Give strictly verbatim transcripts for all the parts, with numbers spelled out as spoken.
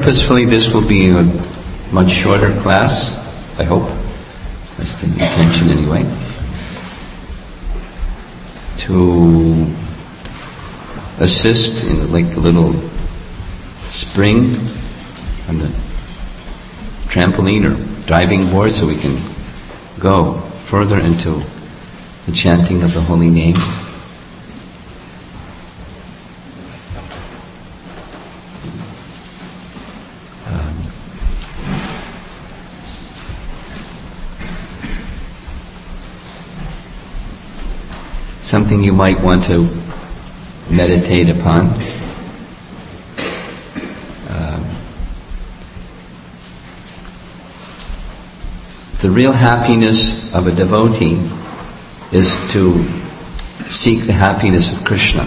purposefully, this will be a much shorter class, I hope. That's the intention anyway. To assist in like a little spring on the trampoline or diving board so we can go further into the chanting of the holy name. Something you might want to meditate upon. Uh, the real happiness of a devotee is to seek the happiness of Krishna.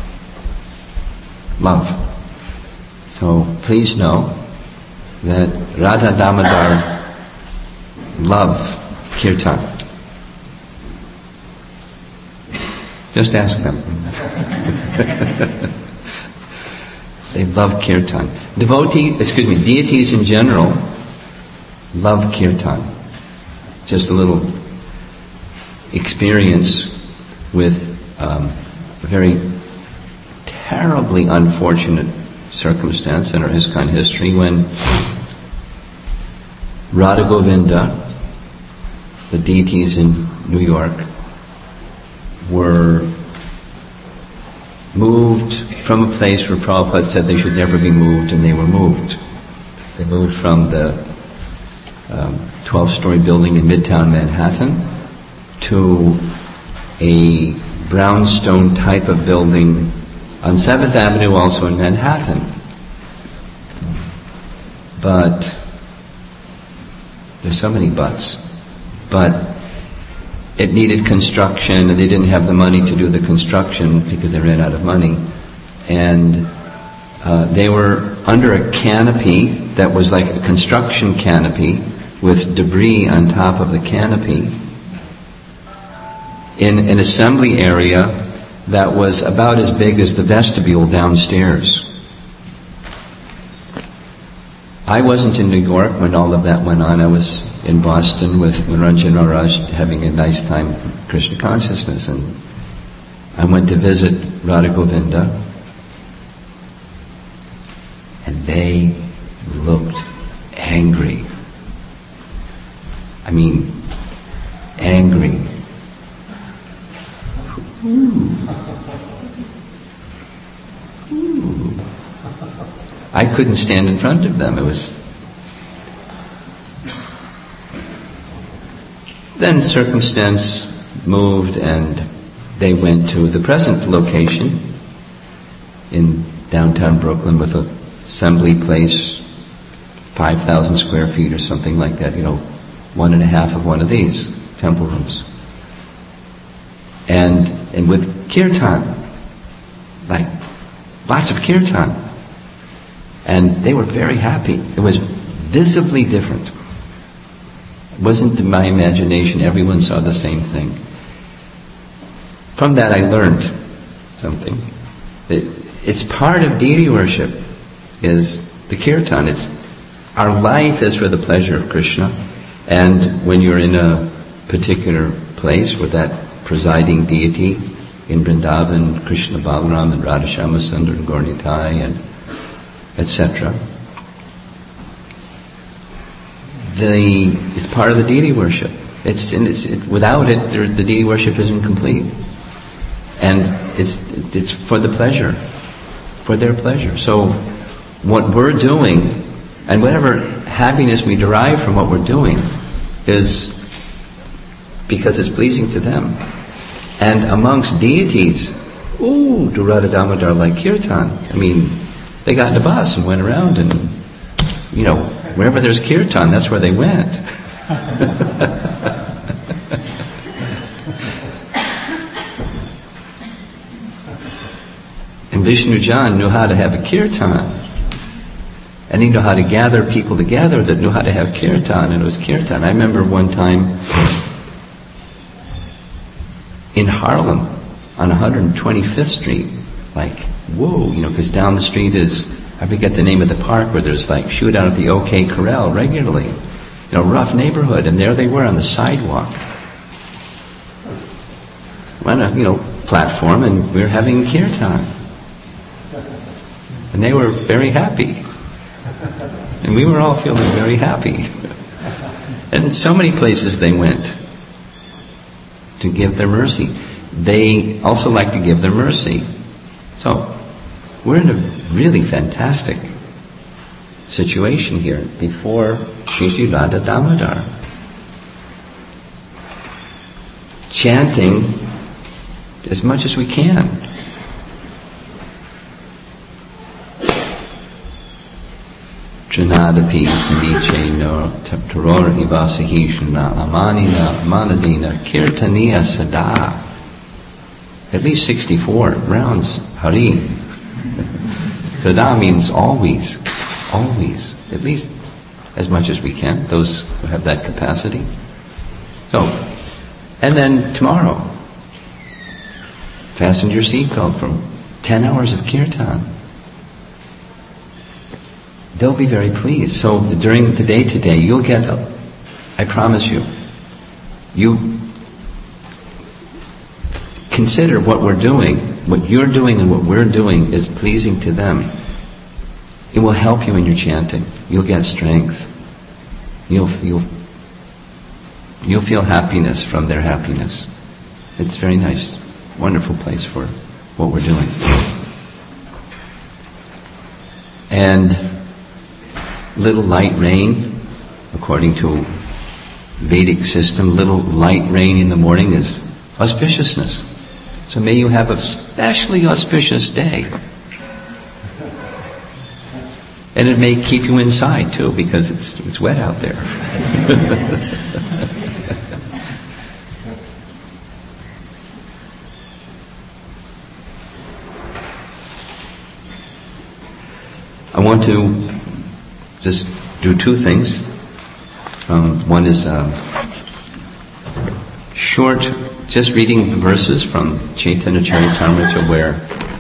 Love. So please know that Radha Damodar love kirtan. Just ask them. They love kirtan. Devotee, excuse me, deities in general love kirtan. Just a little experience with um, a very terribly unfortunate circumstance in our ISKCON history when Radha Govinda, the deities in New York, were moved from a place where Prabhupada said they should never be moved, and they were moved. They moved from the um, twelve-story building in Midtown Manhattan to a brownstone type of building on seventh Avenue, also in Manhattan. But there's so many buts. But it needed construction, and they didn't have the money to do the construction because they ran out of money. And uh, they were under a canopy that was like a construction canopy with debris on top of the canopy in an assembly area that was about as big as the vestibule downstairs. I wasn't in New York when all of that went on. I was in Boston with Niranjan Maharaj having a nice time with Krishna consciousness, and I went to visit Radha Govinda, and they looked angry. I mean, angry. Ooh. Ooh. I couldn't stand in front of them. It was... Then circumstance moved, and they went to the present location in downtown Brooklyn with an assembly place, five thousand square feet or something like that, you know, one and a half of one of these temple rooms. And and with kirtan, like lots of kirtan. And they were very happy. It was visibly different. It wasn't in my imagination. Everyone saw the same thing. From that I learned something. It, it's part of deity worship, is the kirtan. It's, our life is for the pleasure of Krishna. And when you're in a particular place with that presiding deity, in Vrindavan, Krishna Balaram and Radha Shyamasundar and Gaura Nitai and et cetera. The it's part of the deity worship. It's, and it's it, without it, there, the deity worship isn't complete, and it's it's for the pleasure, for their pleasure. So, what we're doing, and whatever happiness we derive from what we're doing, is because it's pleasing to them. And amongst deities, ooh, do Radha Damodar like kirtan? I mean, they got in a bus and went around, and, you know, wherever there's kirtan, that's where they went. And Vishnu Jan knew how to have a kirtan. And he knew how to gather people together that knew how to have kirtan, and it was kirtan. I remember one time in Harlem on one hundred twenty-fifth Street, like, whoa, you know, because down the street is I forget the name of the park where there's like shootout at the OK Corral regularly. You know, rough neighborhood, and there they were on the sidewalk. On a, you know, platform, and we were having kirtan. And they were very happy. And we were all feeling very happy. And in so many places they went to give their mercy. They also like to give their mercy. So, we're in a really fantastic situation here before Sri Sri Radha Damodar. Chanting as much as we can. Trinadapi Sandiche no Taror Ivasahishna Amanina Manadina Kirtaniya Sada. At least sixty-four rounds, Hari. Sada means always, always, at least as much as we can, those who have that capacity. So, and then tomorrow, fasten your seatbelt for ten hours of kirtan. They'll be very pleased. So during the day today, you'll get, a, I promise you, you consider what we're doing, what you're doing and what we're doing is pleasing to them. It will help you in your chanting. You'll get strength. You'll, you'll, you'll feel happiness from their happiness. It's a very nice, wonderful place for what we're doing. And little light rain, according to Vedic system, little light rain in the morning is auspiciousness. So may you have a especially auspicious day. And it may keep you inside too, because it's it's wet out there. I want to just do two things. Um, one is uh, short, just reading the verses from Chaitanya Charitamrita, where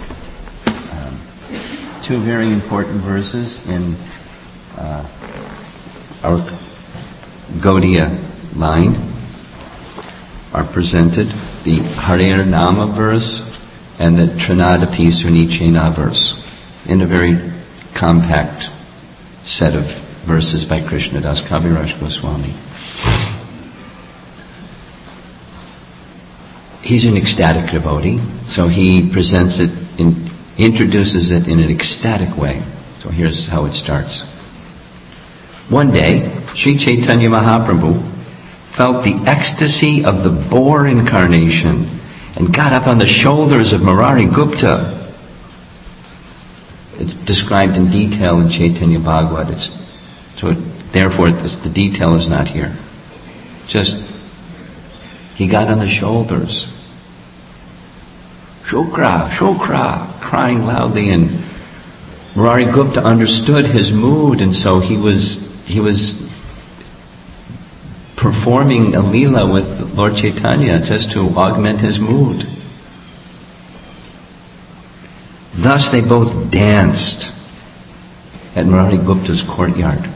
um, two very important verses in uh, our Gaudiya line are presented: the Hare Nama verse and the Trinadapi Sunichena verse, in a very compact set of verses by Krishnadas Kaviraj Goswami. He's an ecstatic devotee, so he presents it, in, introduces it in an ecstatic way. So here's how it starts. One day, Sri Chaitanya Mahaprabhu felt the ecstasy of the boar incarnation and got up on the shoulders of Murari Gupta. It's described in detail in Chaitanya Bhagavat. It's, so it, therefore, this, the detail is not here. Just, he got on the shoulders. Shukra, Shukra, crying loudly, and Murari Gupta understood his mood, and so he was he was performing a lila with Lord Chaitanya just to augment his mood. Thus they both danced at Murari Gupta's courtyard.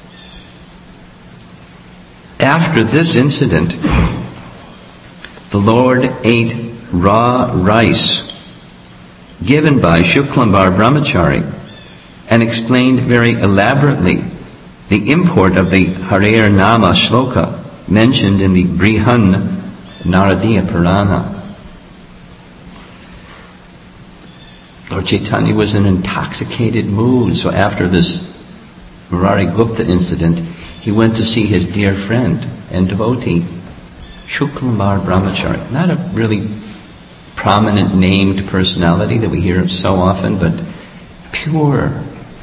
After this incident, the Lord ate raw rice given by Shuklambar Brahmachari and explained very elaborately the import of the Hare Nama shloka mentioned in the Brihan Naradiya Purana. Lord Chaitanya was in an intoxicated mood, so after this Murari Gupta incident, he went to see his dear friend and devotee, Shuklambar Brahmachari. Not a really prominent named personality that we hear of so often, but pure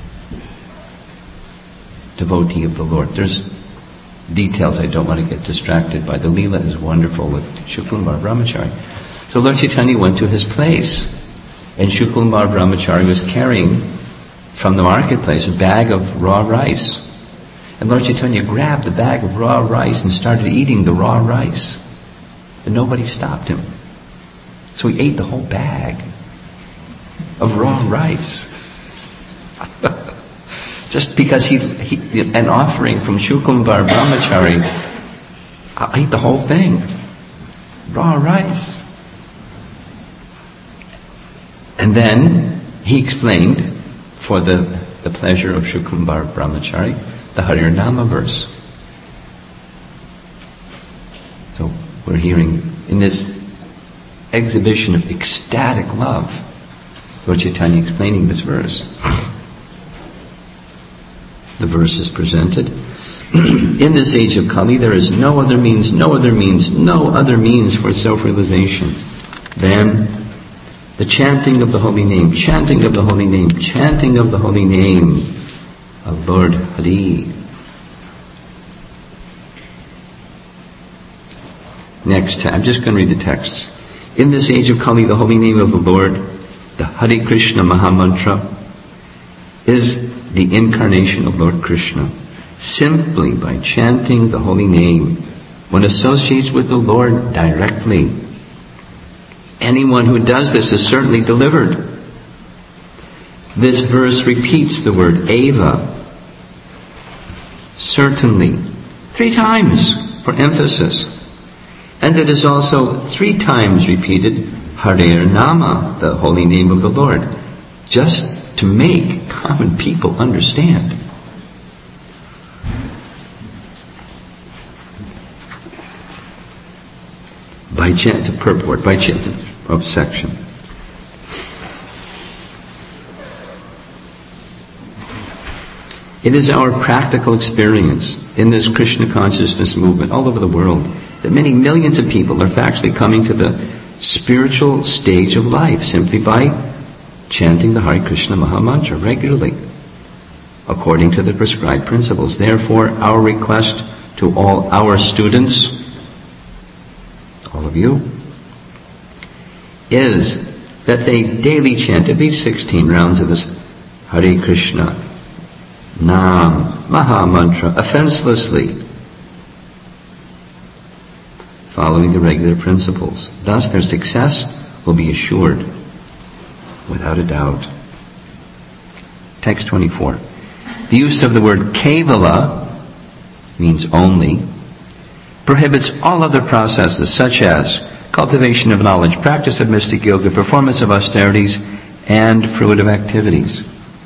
devotee of the Lord. There's details I don't want to get distracted by. The Leela is wonderful with Shuklambar Brahmachari. So Lord Chaitanya went to his place, and Shuklambar Brahmachari was carrying from the marketplace a bag of raw rice. And Lord Chaitanya grabbed the bag of raw rice and started eating the raw rice. And nobody stopped him. So he ate the whole bag of raw rice. Just because he, he an offering from Shukumbar Brahmachari, I'll eat the whole thing. Raw rice. And then he explained, for the, the pleasure of Shukumbar Brahmachari, the Harir Nama verse. So we're hearing in this exhibition of ecstatic love, Lord Chaitanya explaining this verse. The verse is presented. In this age of Kali, there is no other means, no other means, no other means for self-realization than the chanting of the holy name, chanting of the holy name, chanting of the holy name of Lord Hari. Next, I'm just going to read the texts. In this age of Kali, the holy name of the Lord, the Hare Krishna Mahamantra, is the incarnation of Lord Krishna. Simply by chanting the holy name, one associates with the Lord directly. Anyone who does this is certainly delivered. This verse repeats the word Eva, certainly, three times for emphasis. And it is also three times repeated Harir Nama, the holy name of the Lord, just to make common people understand. By chant, the purport, by chant of section. It is our practical experience in this Krishna consciousness movement all over the world that many millions of people are actually coming to the spiritual stage of life simply by chanting the Hare Krishna Mahamantra regularly, according to the prescribed principles. Therefore, our request to all our students, all of you, is that they daily chant at least sixteen rounds of this Hare Krishna Nam Mahamantra offenselessly, following the regular principles. Thus, their success will be assured, without a doubt. Text twenty-four. The use of the word Kevala means only, prohibits all other processes such as cultivation of knowledge, practice of mystic yoga, performance of austerities, and fruitive activities.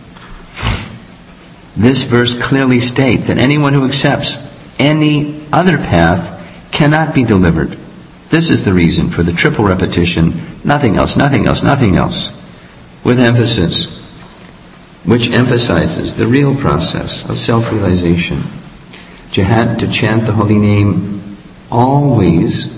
This verse clearly states that anyone who accepts any other path cannot be delivered. This is the reason for the triple repetition, nothing else, nothing else, nothing else, with emphasis, which emphasizes the real process of self-realization. To, have, to chant the holy name always,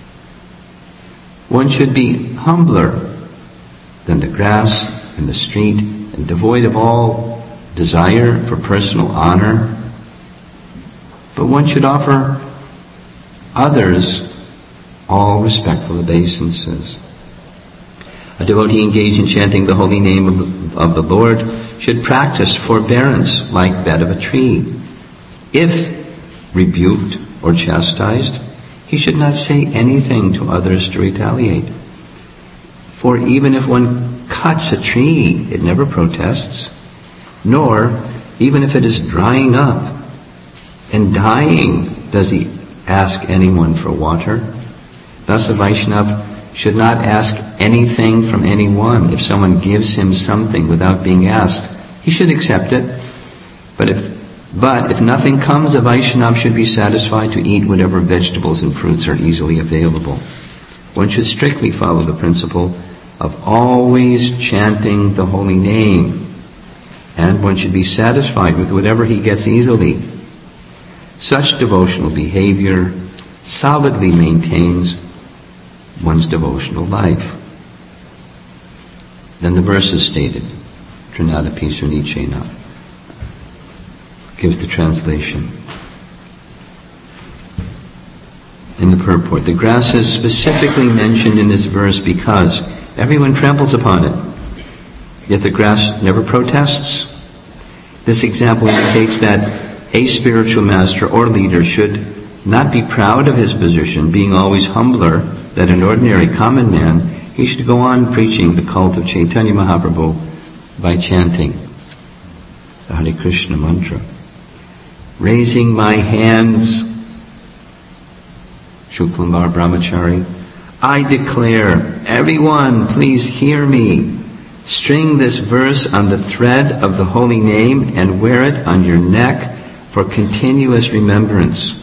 one should be humbler than the grass in the street and devoid of all desire for personal honor. But one should offer others all respectful obeisances. A devotee engaged in chanting the holy name of the, of the Lord should practice forbearance like that of a tree. If rebuked or chastised, he should not say anything to others to retaliate. For even if one cuts a tree, it never protests, nor, even if it is drying up and dying, does he ask anyone for water. Thus a Vaishnava should not ask anything from anyone. If someone gives him something without being asked, he should accept it. But if But if nothing comes, a Vaishnava should be satisfied to eat whatever vegetables and fruits are easily available. One should strictly follow the principle of always chanting the holy name, and one should be satisfied with whatever he gets easily. Such devotional behavior solidly maintains one's devotional life. Then the verse is stated, Trinadapi Sunichena. Gives the translation. In the purport, the grass is specifically mentioned in this verse because everyone tramples upon it, yet the grass never protests. This example indicates that a spiritual master or leader should not be proud of his position, being always humbler than an ordinary common man. He should go on preaching the cult of Chaitanya Mahaprabhu by chanting the Hare Krishna mantra. Raising my hands, Shuklambar Brahmachari, I declare, everyone please hear me. String this verse on the thread of the holy name and wear it on your neck for continuous remembrance.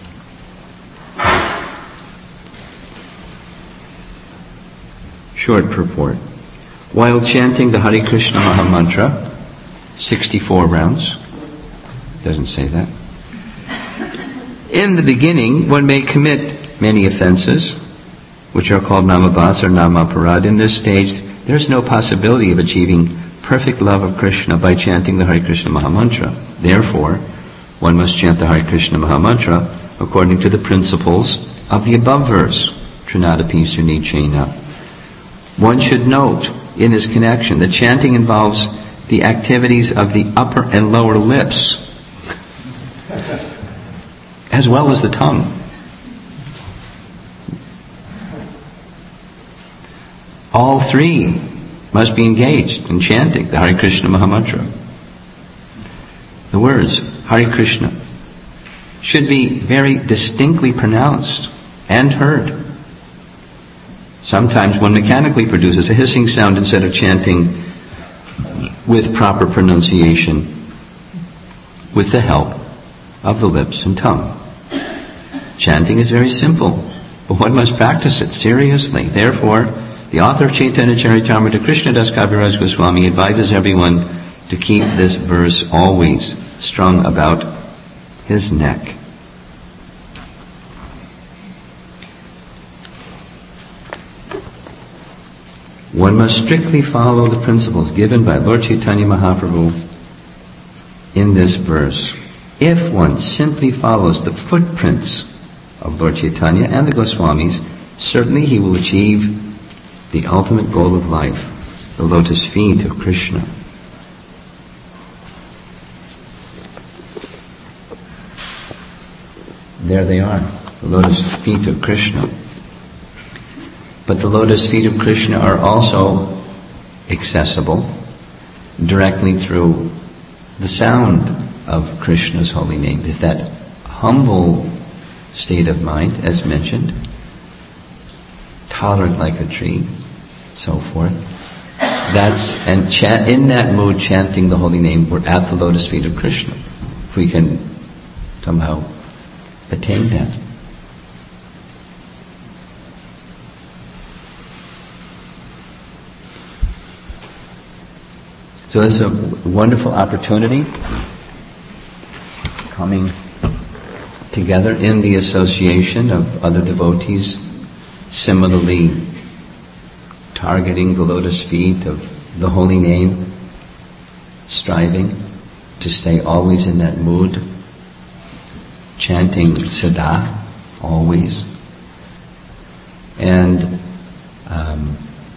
Short purport. While chanting the Hare Krishna Maha Mantra, sixty-four rounds, doesn't say that. In the beginning, one may commit many offenses, which are called namabhas or namaparad. In this stage, there's no possibility of achieving perfect love of Krishna by chanting the Hare Krishna Maha Mantra. Therefore, one must chant the Hare Krishna Maha Mantra according to the principles of the above verse, Trinadapi Sunicena. One should note in this connection that chanting involves the activities of the upper and lower lips, as well as the tongue. All three must be engaged in chanting the Hare Krishna Maha Mantra. The words Hare Krishna should be very distinctly pronounced and heard. Sometimes one mechanically produces a hissing sound instead of chanting with proper pronunciation with the help of the lips and tongue. Chanting is very simple, but one must practice it seriously. Therefore, the author of Chaitanya Charitamrita, Krishnadas Kaviraj Goswami, advises everyone to keep this verse always strung about his neck. One must strictly follow the principles given by Lord Chaitanya Mahaprabhu in this verse. If one simply follows the footprints of Lord Chaitanya and the Goswamis, certainly he will achieve the ultimate goal of life, the lotus feet of Krishna. There they are, the lotus feet of Krishna. But the lotus feet of Krishna are also accessible directly through the sound of Krishna's holy name. If that humble state of mind, as mentioned, tolerant like a tree, so forth, that's, and chant, in that mood, chanting the holy name, we're at the lotus feet of Krishna. If we can somehow attain that. So this is a wonderful opportunity, coming together in the association of other devotees, similarly targeting the lotus feet of the holy name, striving to stay always in that mood, chanting Sada, always. And um,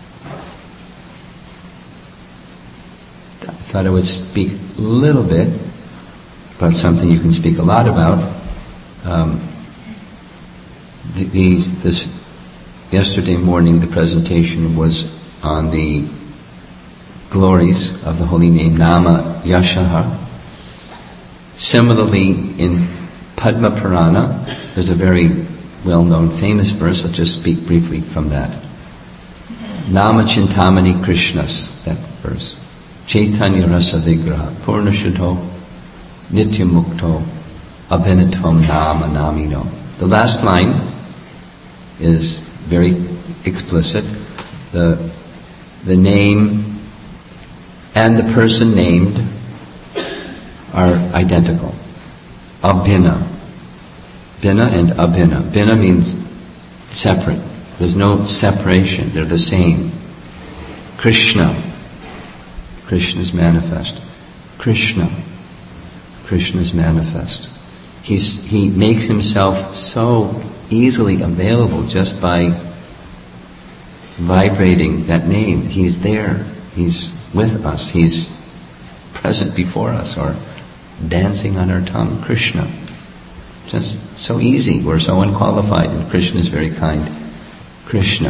I thought I would speak a little bit about something you can speak a lot about. Um, the, these, this yesterday morning, the presentation was on the glories of the holy name Nama Yashaha. Similarly, in Padma Purana, there's a very well-known famous verse. I'll just speak briefly from that. Nama Chintamani Krishnas, that verse. Chaitanya Rasa Vigraha, Purna Shuddho, Nitya Mukto, Abhinatvam Nama Namino. The last line is very explicit. The, the name and the person named are identical. Abhina. Bina and Abhina. Bina means separate. There's no separation. They're the same. Krishna. Krishna is manifest. Krishna. Krishna is manifest. He's, he makes himself so easily available just by vibrating that name. He's there. He's with us. He's present before us or dancing on our tongue. Krishna. Just so easy. We're so unqualified, and Krishna is very kind. Krishna.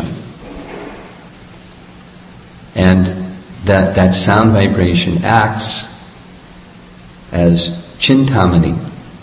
And that, that sound vibration acts as Chintamani.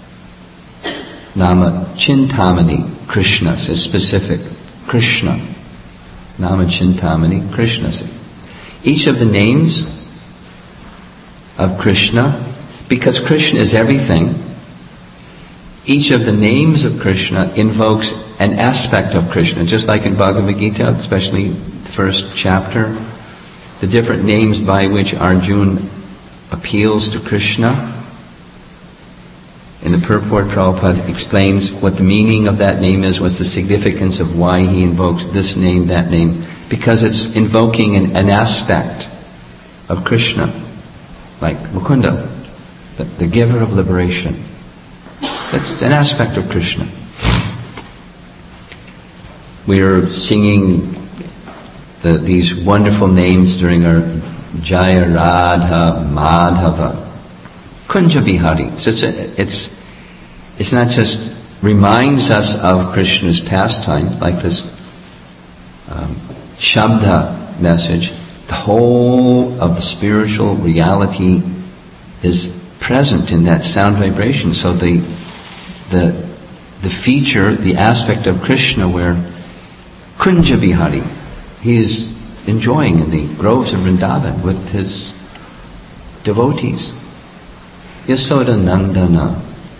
Nama Chintamani, Krishna is specific. Krishna. Nama Chintamani, Krishna. Each of the names of Krishna, because Krishna is everything, each of the names of Krishna invokes an aspect of Krishna, just like in Bhagavad Gita, especially the first chapter, the different names by which Arjuna appeals to Krishna. In the purport, Prabhupada explains what the meaning of that name is, what's the significance of why he invokes this name, that name, because it's invoking an, an aspect of Krishna, like Mukunda, the, the giver of liberation. That's an aspect of Krishna. We are singing the, these wonderful names during our Jaya Radha Madhava Kunja Bihari. So it's, a, it's it's not just reminds us of Krishna's pastimes, like this um, Shabda message. The whole of the spiritual reality is present in that sound vibration. So the the the feature, the aspect of Krishna where Kunja Bihari, he is enjoying in the groves of Vrindavan with his devotees. Yasoda Nandana.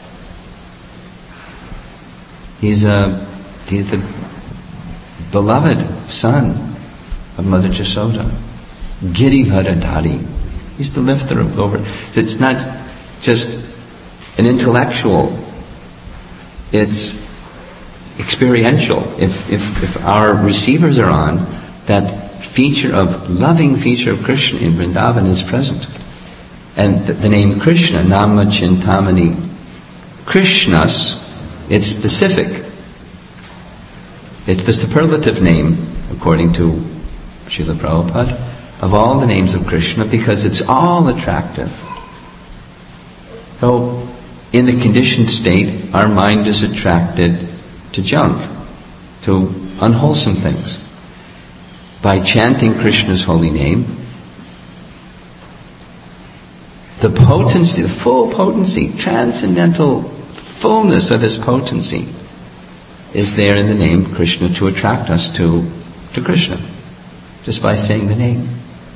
He's a he's the beloved son of Mother Yasoda. Girivardhari. He's the lifter of over. So it's not just an intellectual. It's experiential. If if if our receivers are on, that feature of loving feature of Krishna in Vrindavan is present. And the, the name Krishna, Nama Chintamani, Krishnas, it's specific. It's the superlative name, according to Srila Prabhupada, of all the names of Krishna, because it's all attractive. So, in the conditioned state, our mind is attracted to junk, to unwholesome things. By chanting Krishna's holy name, the potency, the full potency, transcendental fullness of his potency is there in the name Krishna to attract us to, to Krishna, just by saying the name.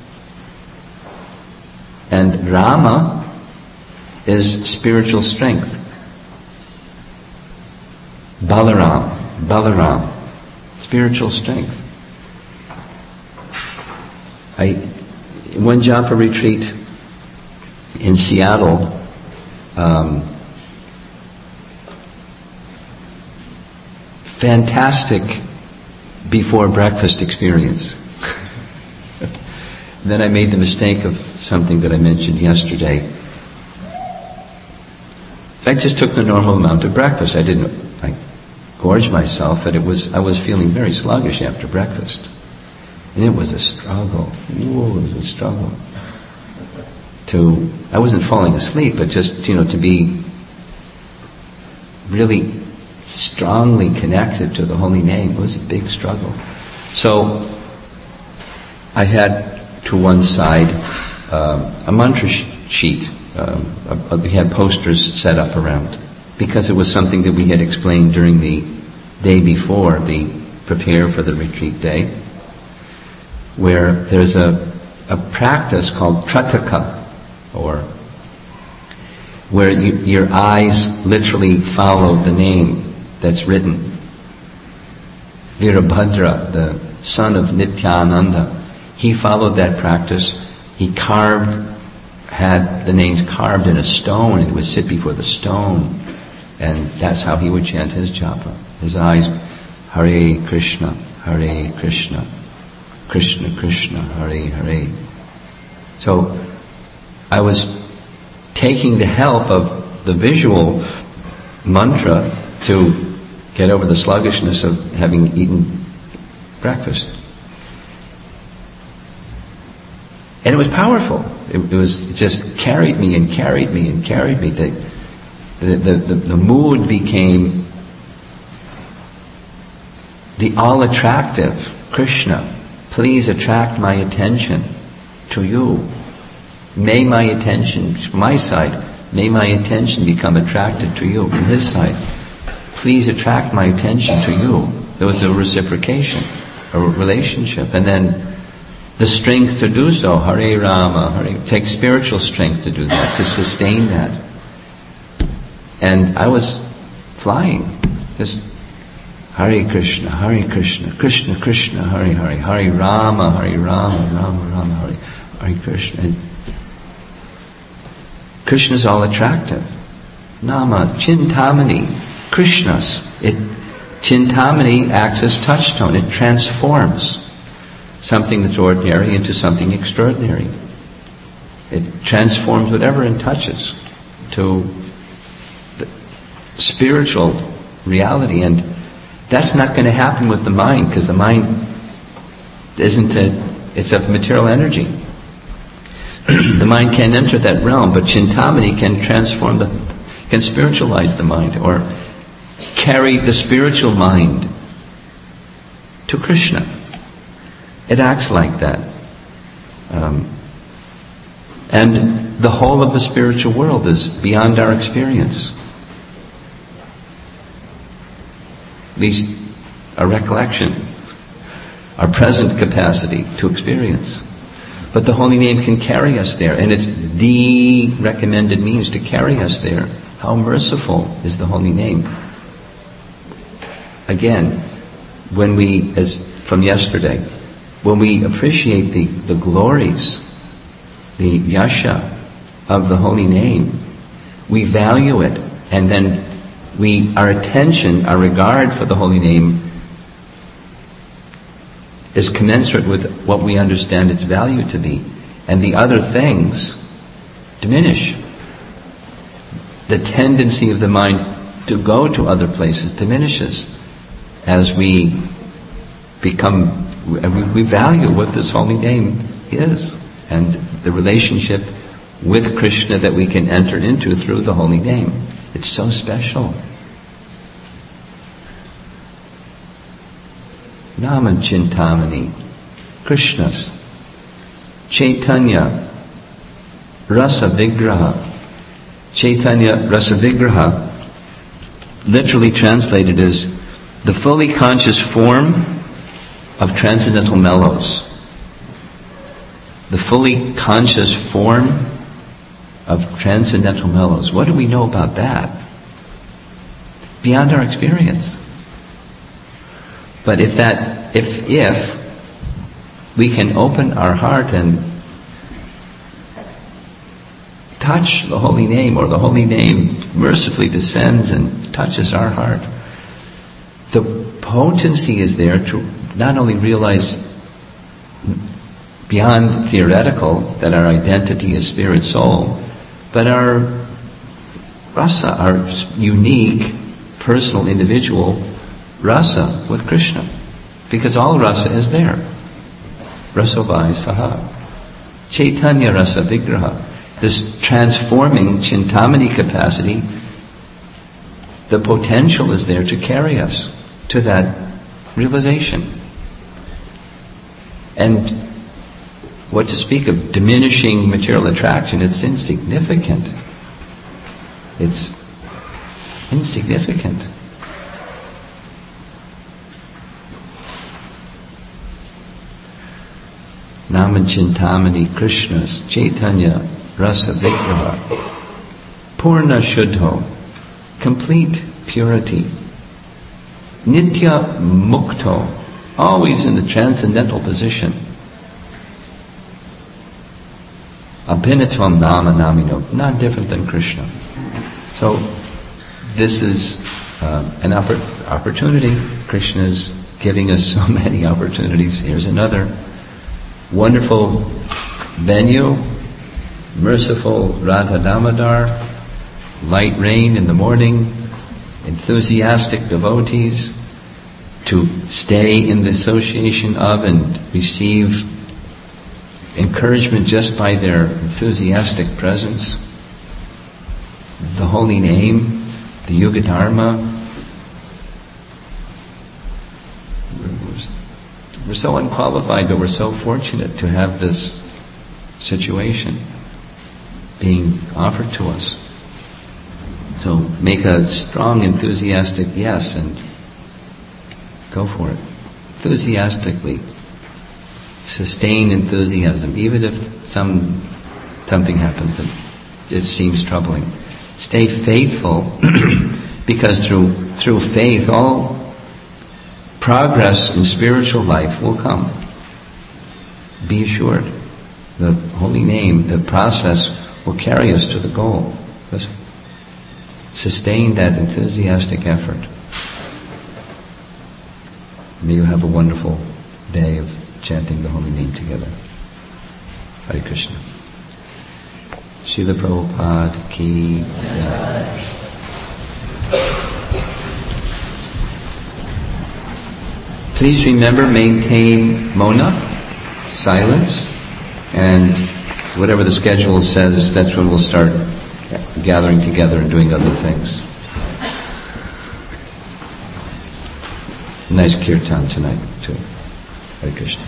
And Rama is spiritual strength. Balaram, Balaram, spiritual strength. I, one japa retreat in Seattle, um, fantastic before breakfast experience. Then I made the mistake of something that I mentioned yesterday. I just took the normal amount of breakfast. I didn't like gorge myself, but it was I was feeling very sluggish after breakfast. And it was a struggle. Whoa, it was a struggle. To, I wasn't falling asleep, but just, you know, to be really strongly connected to the holy name was a big struggle. So, I had to one side um, a mantra sh- sheet. Um, uh, we had posters set up around, because it was something that we had explained during the day before, the prepare for the retreat day, where there's a, a practice called Trataka, or where you, your eyes literally follow the name that's written. Virabhadra, the son of Nityananda, he followed that practice. He carved, had the names carved in a stone, and he would sit before the stone, and that's how he would chant his japa. His eyes, Hare Krishna, Hare Krishna, Krishna Krishna, Hare Hare. So I was taking the help of the visual mantra to get over the sluggishness of having eaten breakfast. And it was powerful. It, it was it just carried me and carried me and carried me. The, the, the, the, the mood became the all-attractive Krishna. Please attract my attention to you. May my attention, from my side, May my attention become attracted to you from his side. Please attract my attention to you. There was a reciprocation, a relationship. And then the strength to do so, Hare Rama, Hare, it takes spiritual strength to do that, to sustain that. And I was flying, just Hare Krishna, Hare Krishna, Krishna Krishna, Hare Hare, Hare Rama, Hare Rama, Rama Rama, Hare Hare Krishna. And Krishna's all attractive. Nama, Chintamani, Krishna's. It, Chintamani acts as touchstone. It transforms something that's ordinary into something extraordinary. It transforms whatever it touches to the spiritual reality. And that's not going to happen with the mind, because the mind isn't a, it's of material energy. The mind can't enter that realm, but Chintamani can transform the, can spiritualize the mind, or carry the spiritual mind to Krishna. It acts like that. Um, and the whole of the spiritual world is beyond our experience. At least our recollection, our present capacity to experience. But the holy name can carry us there, and it's the recommended means to carry us there. How merciful is the holy name. Again, when we, as from yesterday, when we appreciate the, the glories, the yasha of the holy name, we value it, and then we, our attention, our regard for the holy name is commensurate with what we understand its value to be. And the other things diminish. The tendency of the mind to go to other places diminishes as we become, we value what this holy name is, and the relationship with Krishna that we can enter into through the holy name. It's so special. Nama Chintamani, Krishna's, Chaitanya, Rasa Vigraha. Chaitanya Rasa Vigraha, literally translated as the fully conscious form of transcendental mellows. The fully conscious form of transcendental mellows. What do we know about that? Beyond our experience. But if that, if, if we can open our heart and touch the holy name, or the holy name mercifully descends and touches our heart, the potency is there to not only realize beyond theoretical that our identity is spirit soul, but our rasa, our unique, personal, individual rasa with Krishna. Because all rasa is there. Rasovai saha. Chaitanya rasa vigraha. This transforming Chintamani capacity, the potential is there to carry us to that realization. And what to speak of diminishing material attraction, it's insignificant. It's insignificant. Nama Chintamani Krishna's Chaitanya Rasa Vigraha. Purna Shuddho, complete purity. Nitya Mukto, always in the transcendental position. Abhinatvam Nama Namino, not different than Krishna. So this is uh, an oppor- opportunity. Krishna is giving us so many opportunities. Here's another wonderful venue, merciful Radha Damodar, light rain in the morning, enthusiastic devotees to stay in the association of and receive encouragement just by their enthusiastic presence. The holy name, the Yuga Dharma. We're so unqualified, but we're so fortunate to have this situation being offered to us. So make a strong, enthusiastic yes and go for it. Enthusiastically. Sustain enthusiasm, even if some something happens that just seems troubling. Stay faithful, because through through faith, all progress in spiritual life will come. Be assured. The holy name, the process will carry us to the goal. Just sustain that enthusiastic effort. May you have a wonderful day of chanting the holy name together. Hare Krishna. Srila Prabhupada ki jai. Please remember, maintain mona, silence, and whatever the schedule says, that's when we'll start gathering together and doing other things. Nice kirtan tonight too. Hare Krishna.